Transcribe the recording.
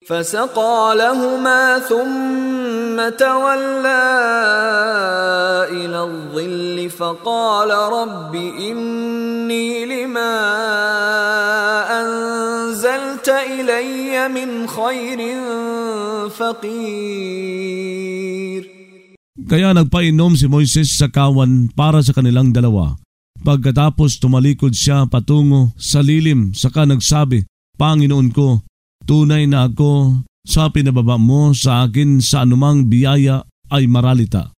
فسقى لهما ثم تولى إلى الظل فقال رب إني لما أنزلت إلي من خير فقير. Kaya nagpainom si Moises sa kawan para sa kanilang dalawa. Pagkatapos tumalikod siya patungo sa lilim, saka nagsabi, Panginoon ko, tunay na ako sa pinababa mo sa akin sa anumang biyaya ay maralita.